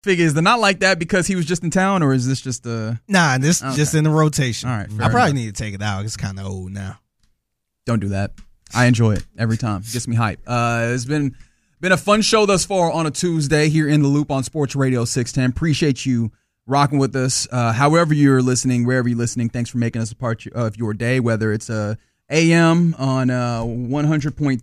Figgy, is the not like that because he was just in town, or is this just Nah, this just in the rotation. All right, I probably need to take it out. It's kind of old now. Don't do that. I enjoy it every time. It gets me hype. It's been a fun show thus far on a Tuesday here in the Loop on Sports Radio 610. Appreciate you rocking with us. However you're listening, wherever you're listening, thanks for making us a part of your day, whether it's AM on 100.3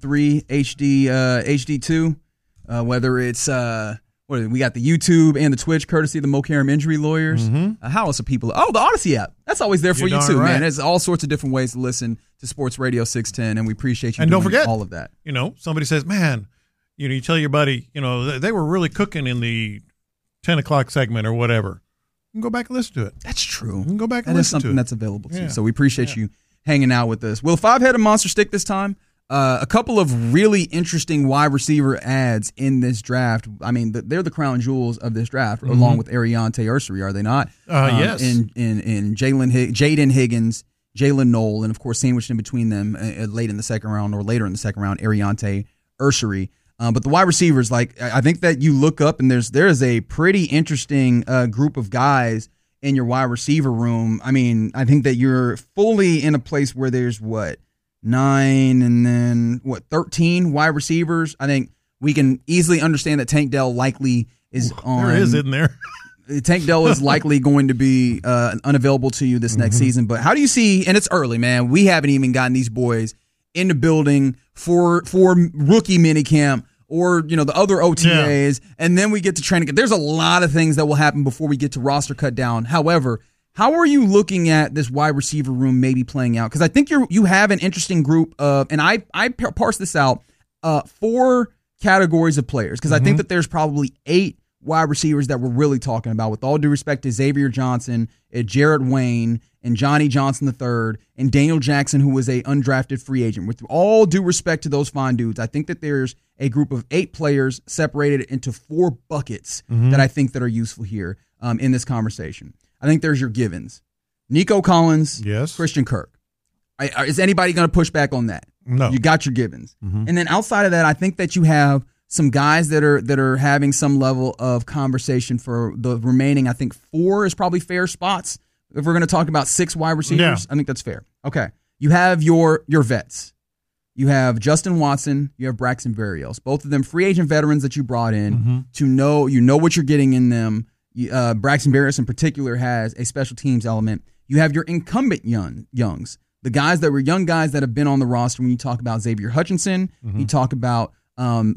HD2, whether it's we got the YouTube and the Twitch, courtesy of the Mo Karam Injury Lawyers. How else are people? Oh, the Odyssey app. That's always there for you too, man. There's all sorts of different ways to listen to Sports Radio 610, and we appreciate you. And don't forget all of that. Somebody says, man, you tell your buddy, they were really cooking in the 10 o'clock segment or whatever. You can go back and listen to it. That's true. You can go back and listen to it. That is something that's available to you. So we appreciate you hanging out with us. Will five-headed monster stick this time? A couple of really interesting wide receiver ads in this draft. I mean, they're the crown jewels of this draft, along with Ariante Ursery, are they not? Yes. In Jaden Higgins, Jalen Knoll, and of course, sandwiched in between them late in the second round or later in the second round, Ariante Ursery. But the wide receivers, I think that you look up and there is a pretty interesting group of guys in your wide receiver room. I mean, I think that you're fully in a place where there's 9 and then 13 wide receivers. I think we can easily understand that Tank Dell likely is on. There is, isn't there? Tank Dell is likely going to be unavailable to you this next season. But how do you see, and it's early, man, we haven't even gotten these boys in the building for rookie minicamp or the other OTAs, and then we get to training. There's a lot of things that will happen before we get to roster cut down. However, how are you looking at this wide receiver room maybe playing out? Because I think you have an interesting group of, and I parse this out, 4 categories of players, because I think that there's probably 8 wide receivers that we're really talking about, with all due respect to Xavier Johnson, Jarrett Wayne, and Johnny Johnson III, and Daniel Jackson, who was a undrafted free agent. With all due respect to those fine dudes, I think that there's a group of 8 players separated into 4 buckets that I think that are useful here in this conversation. I think there's your givens. Nico Collins, Christian Kirk. Is anybody going to push back on that? No. You got your givens. And then outside of that, I think that you have some guys that are having some level of conversation for the remaining, I think 4 is probably fair spots. If we're going to talk about 6 wide receivers, I think that's fair. Okay. You have your vets. You have Justin Watson, you have Braxton Berrios. Both of them free agent veterans that you brought in to know what you're getting in them. Braxton Berrios in particular has a special teams element. You have your incumbent youngs, the guys that were young guys that have been on the roster. When you talk about Xavier Hutchinson, you talk about John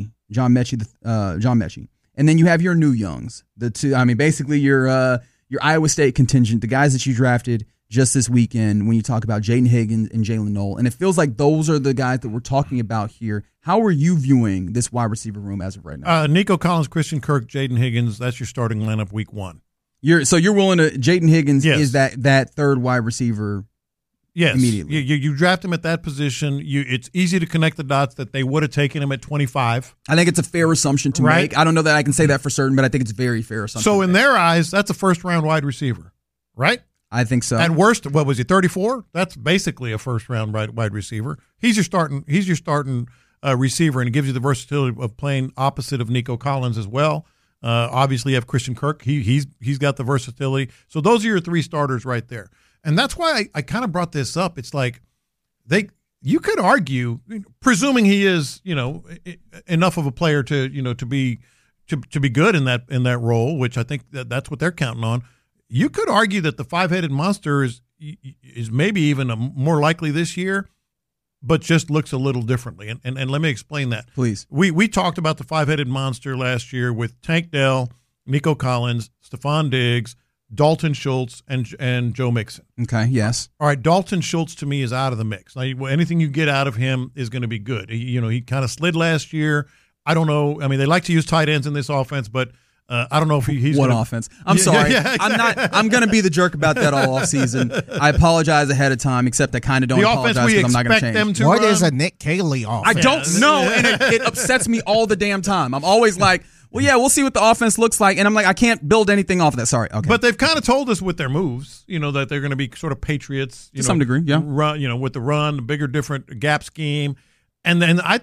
Mechie, and then you have your new youngs. The two, I mean, basically your Iowa State contingent, the guys that you drafted just this weekend. When you talk about Jaden Higgins and Jalen Knoll, and it feels like those are the guys that we're talking about here. How are you viewing this wide receiver room as of right now? Nico Collins, Christian Kirk, Jaden Higgins. That's your starting lineup week 1. You're willing to Jaden Higgins is that third wide receiver. Yes, immediately. You draft him at that position. It's easy to connect the dots that they would have taken him at 25. I think it's a fair assumption to make. I don't know that I can say that for certain, but I think it's a very fair assumption. So in their eyes, that's a first-round wide receiver, right? I think so. At worst, what was he, 34? That's basically a first-round wide receiver. He's your starting receiver, and it gives you the versatility of playing opposite of Nico Collins as well. Obviously, you have Christian Kirk. He's got the versatility. So those are your 3 starters right there. And that's why I kind of brought this up. It's like you could argue, presuming he is, enough of a player to be good in that role, which I think that's what they're counting on. You could argue that the 5-headed monster is maybe even more likely this year, but just looks a little differently. And let me explain that. Please. We talked about the 5-headed monster last year with Tank Dell, Nico Collins, Stephon Diggs, Dalton Schultz, and Joe Mixon. Okay, yes. All right, Dalton Schultz to me is out of the mix. Now, anything you get out of him is going to be good. He kind of slid last year. I don't know. I mean, they like to use tight ends in this offense, but I don't know if he's what gonna, offense. I'm sorry. Exactly. I'm going to be the jerk about that all offseason. I apologize ahead of time, except I kind of don't apologize because I'm not going to change. What is a Nick Caley offense? I don't know, and it upsets me all the damn time. I'm always like, well, yeah, we'll see what the offense looks like. And I'm like, I can't build anything off of that. Sorry. Okay. But they've kind of told us with their moves, that they're going to be sort of Patriots. To some degree, yeah. Run, with the run, the bigger, different gap scheme. And then I think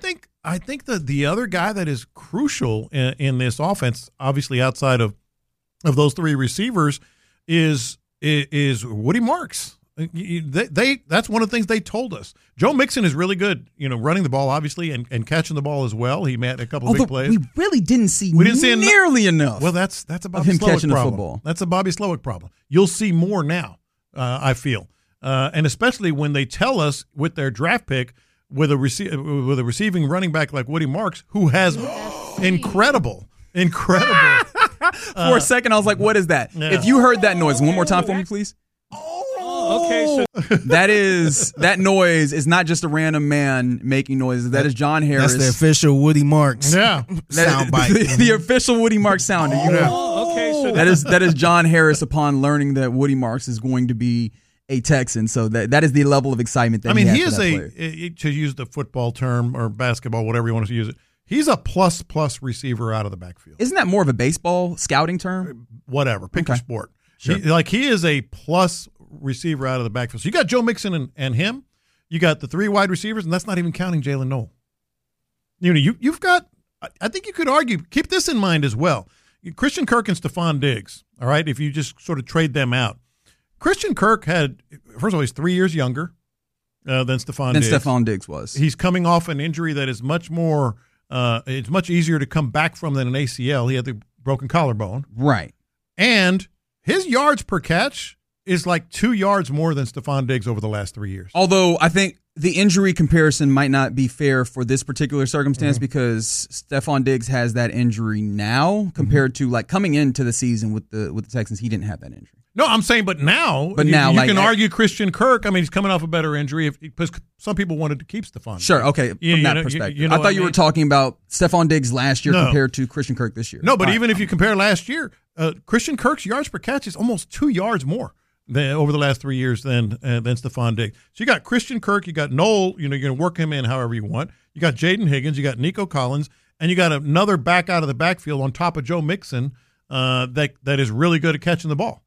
I think that the other guy that is crucial in this offense, obviously outside of those three receivers, is Woody Marks. That's one of the things they told us. Joe Mixon is really good, running the ball obviously and catching the ball as well. He made a couple of big plays. We really didn't see nearly enough. Well, that's a Bobby him Slowick catching problem. the football. That's a Bobby Slowick problem. You'll see more now. I feel, and especially when they tell us with their draft pick with a receiving running back like Woody Marks, who has incredible. For a second, I was like, "What is that?" Yeah. If you heard that noise, one more time for me, please. Okay, so That noise is not just a random man making noises. That is John Harris. That's the official Woody Marks Yeah. sound bite. the official Woody Marks sound. okay, so That is John Harris upon learning that Woody Marks is going to be a Texan. So that is the level of excitement that he has is for that player. to use the football term or basketball, whatever you want to use it. He's a plus receiver out of the backfield. Isn't that more of a baseball scouting term? Whatever, pick your sport. Sure. He is a plus receiver out of the backfield. So you got Joe Mixon and him. You got the three wide receivers, and that's not even counting Jalen Noel. You've got. I think you could argue. Keep this in mind as well. Christian Kirk and Stephon Diggs. All right, if you just sort of trade them out, Christian Kirk had, first of all, he's 3 years younger than Stephon Diggs. Stephon Diggs was. He's coming off an injury that is much more. It's much easier to come back from than an ACL. He had the broken collarbone. Right. And his yards per catch is like 2 yards more than Stephon Diggs over the last 3 years. Although I think the injury comparison might not be fair for this particular circumstance because Stephon Diggs has that injury now compared to like coming into the season with the Texans. He didn't have that injury. No, I'm saying, but now you can argue Christian Kirk. I mean, he's coming off a better injury because some people wanted to keep Stephon. Sure, okay, from that perspective. I thought you were talking about Stephon Diggs last year compared to Christian Kirk this year. No, but even if you compare last year, Christian Kirk's yards per catch is almost 2 yards more than over the last 3 years than Stephon Diggs. So you got Christian Kirk, you got Noel. You're going to work him in however you want. You got Jaden Higgins, you got Nico Collins, and you got another back out of the backfield on top of Joe Mixon that is really good at catching the ball.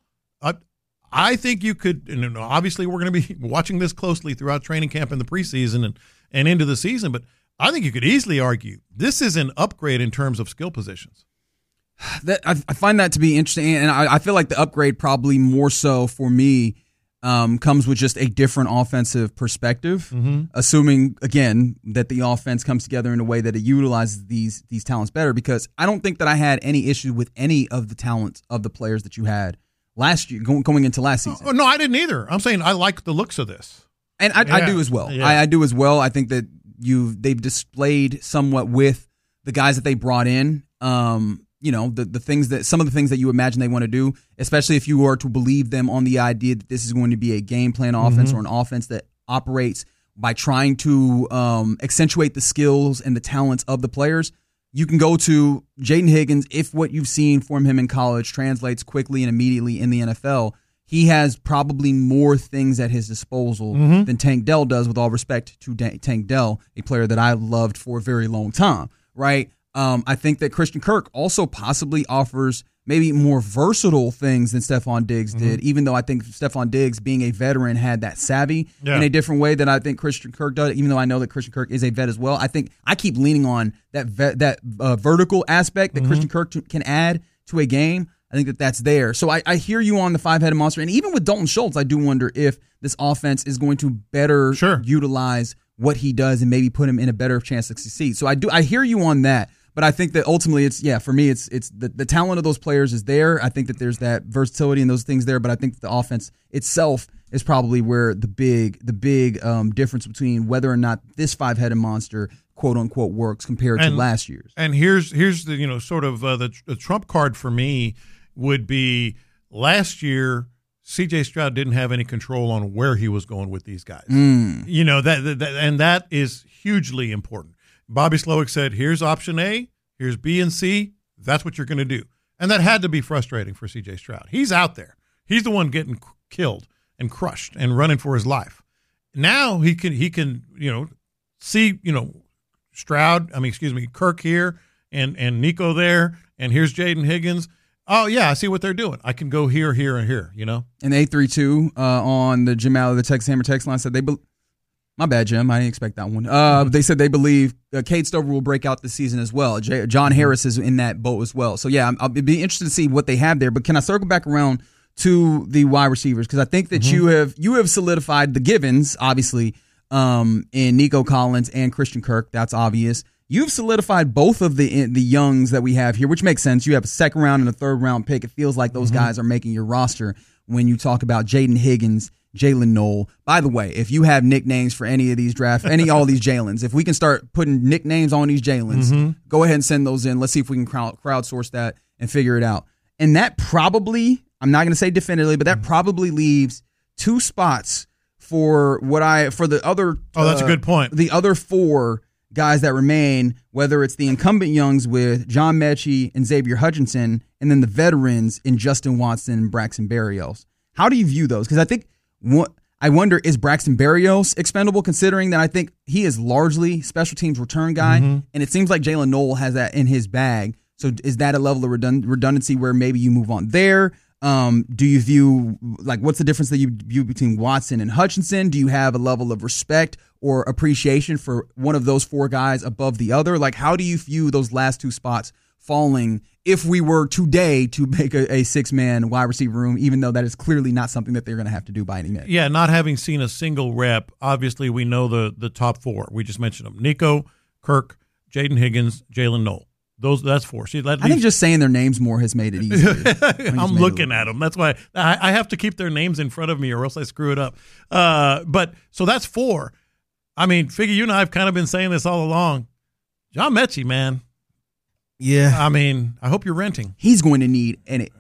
I think you could, and obviously we're going to be watching this closely throughout training camp and the preseason and into the season, but I think you could easily argue this is an upgrade in terms of skill positions. I find that to be interesting, and I feel like the upgrade probably more so for me comes with just a different offensive perspective, assuming, again, that the offense comes together in a way that it utilizes these talents better, because I don't think that I had any issue with any of the talents of the players that you had last year, going into last season. Oh, no, I didn't either. I'm saying I like the looks of this. And I do as well. Yeah. I do as well. I think that they've displayed somewhat with the guys that they brought in, the things that some of the things that you imagine they want to do, especially if you are to believe them on the idea that this is going to be a game plan offense or an offense that operates by trying to accentuate the skills and the talents of the players. You can go to Jaden Higgins. If what you've seen from him in college translates quickly and immediately in the NFL, he has probably more things at his disposal than Tank Dell does, with all respect to Tank Dell, a player that I loved for a very long time, right? I think that Christian Kirk also possibly offers maybe more versatile things than Stephon Diggs did, even though I think Stephon Diggs, being a veteran, had that savvy in a different way that I think Christian Kirk does, even though I know that Christian Kirk is a vet as well. I think I keep leaning on that vertical aspect that Christian Kirk can add to a game. I think that's there. So I hear you on the five-headed monster. And even with Dalton Schultz, I do wonder if this offense is going to better utilize what he does and maybe put him in a better chance to succeed. So I hear you on that. But I think that ultimately for me, it's the talent of those players is there. I think that there's that versatility and those things there. But I think that the offense itself is probably where the big difference between whether or not this five-headed monster, quote unquote, works compared to last year's. And here's the sort of the trump card for me would be last year. C.J. Stroud didn't have any control on where he was going with these guys. That is hugely important. Bobby Slowick said, here's option A, here's B and C. That's what you're going to do. And that had to be frustrating for C.J. Stroud. He's out there. He's the one getting killed and crushed and running for his life. Now he can see, Kirk here and Nico there, and here's Jaden Higgins. Oh, yeah, I see what they're doing. I can go here, here, and here, And 832 on the Jim Alley, the Texas Hammer text line said My bad, Jim. I didn't expect that one. They said they believe Cade Stover will break out this season as well. John Harris is in that boat as well. So, yeah, I'll be interested to see what they have there. But can I circle back around to the wide receivers? Because I think that you have solidified the givens, obviously, in Nico Collins and Christian Kirk. That's obvious. You've solidified both of the youngs that we have here, which makes sense. You have a second round and a third round pick. It feels like those guys are making your roster when you talk about Jaden Higgins, Jalen Noel. By the way, if you have nicknames for any of these drafts, all these Jalens, if we can start putting nicknames on these Jalens, go ahead and send those in. Let's see if we can crowdsource that and figure it out. And that probably, I'm not going to say definitively, but that probably leaves 2 spots for the other. Oh, that's a good point. The other 4 guys that remain, whether it's the incumbent youngs with John Mechie and Xavier Hutchinson, and then the veterans in Justin Watson and Braxton Berrios. How do you view those? Because I wonder, is Braxton Berrios expendable, considering that I think he is largely special teams return guy, and it seems like Jalen Noel has that in his bag. So is that a level of redundancy where maybe you move on there? Do you view, what's the difference that you view between Watson and Hutchinson? Do you have a level of respect or appreciation for one of those 4 guys above the other? How do you view those last 2 spots falling if we were today to make a 6-man wide receiver room, even though that is clearly not something that they're going to have to do by any means? Yeah, not having seen a single rep, obviously we know the top 4. We just mentioned them. Nico, Kirk, Jaden Higgins, Jalen Noel. That's 4. See, I think just saying their names more has made it easier. I'm looking at them. That's why I have to keep their names in front of me or else I screw it up. But so that's 4. I mean, Figgy, you and I have kind of been saying this all along. John Mechie, man. Yeah. I mean, I hope you're renting. He's going to need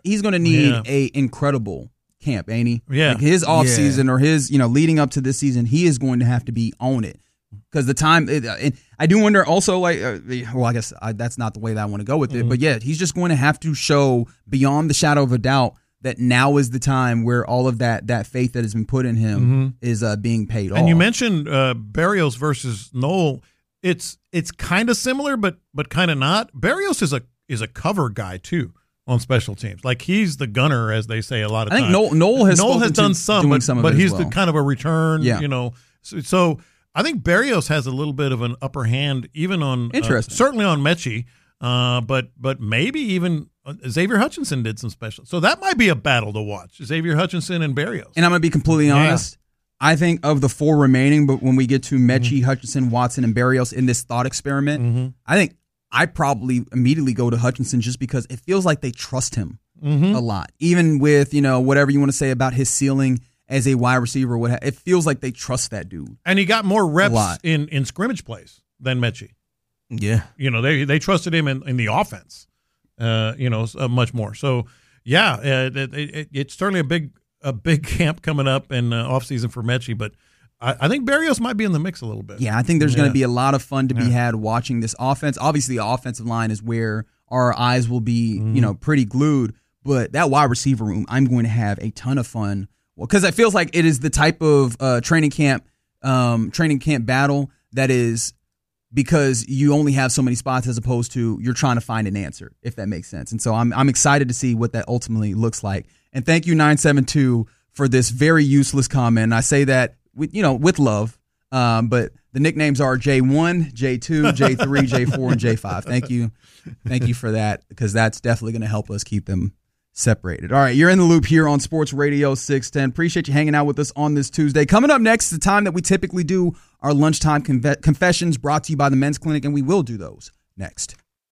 a incredible camp, ain't he? Yeah. His offseason or his, leading up to this season, he is going to have to be on it. Because the time, and I do wonder also, I guess that's not the way that I want to go with it. But yeah, he's just going to have to show beyond the shadow of a doubt that now is the time where all of that faith that has been put in him is being paid off. And you mentioned Berrios versus Noel. It's kind of similar, but kind of not. Berrios is a cover guy too on special teams. He's the gunner, as they say a lot of times. I think Noel has done some, but he's the kind of a return. Yeah. So I think Berrios has a little bit of an upper hand, even on certainly on Mechie, but maybe even Xavier Hutchinson did some special. So that might be a battle to watch: Xavier Hutchinson and Berrios. And I'm gonna be completely honest. I think of the 4 remaining, but when we get to Mechie, Hutchinson, Watson, and Berrios in this thought experiment, I think I probably immediately go to Hutchinson just because it feels like they trust him a lot, even with whatever you want to say about his ceiling as a wide receiver. It feels like they trust that dude. And he got more reps in scrimmage plays than Mechie. Yeah. They trusted him in the offense, much more. So, yeah, it's certainly a big camp coming up in offseason for Mechie, but I think Berrios might be in the mix a little bit. Yeah, I think there's going to be a lot of fun to be had watching this offense. Obviously, the offensive line is where our eyes will be, pretty glued, but that wide receiver room, I'm going to have a ton of fun. Well, because it feels like it is the type of training camp battle that is because you only have so many spots as opposed to you're trying to find an answer, if that makes sense. And so I'm excited to see what that ultimately looks like. And thank you 972 for this very useless comment. And I say that with love, but the nicknames are J1, J2, J3, J4, and J5. Thank you for that, because that's definitely going to help us keep them separated. All right, you're in the loop here on Sports Radio 610. Appreciate you hanging out with us on this Tuesday. Coming up next, the time that we typically do our lunchtime confessions, brought to you by the Men's Clinic, and we will do those next.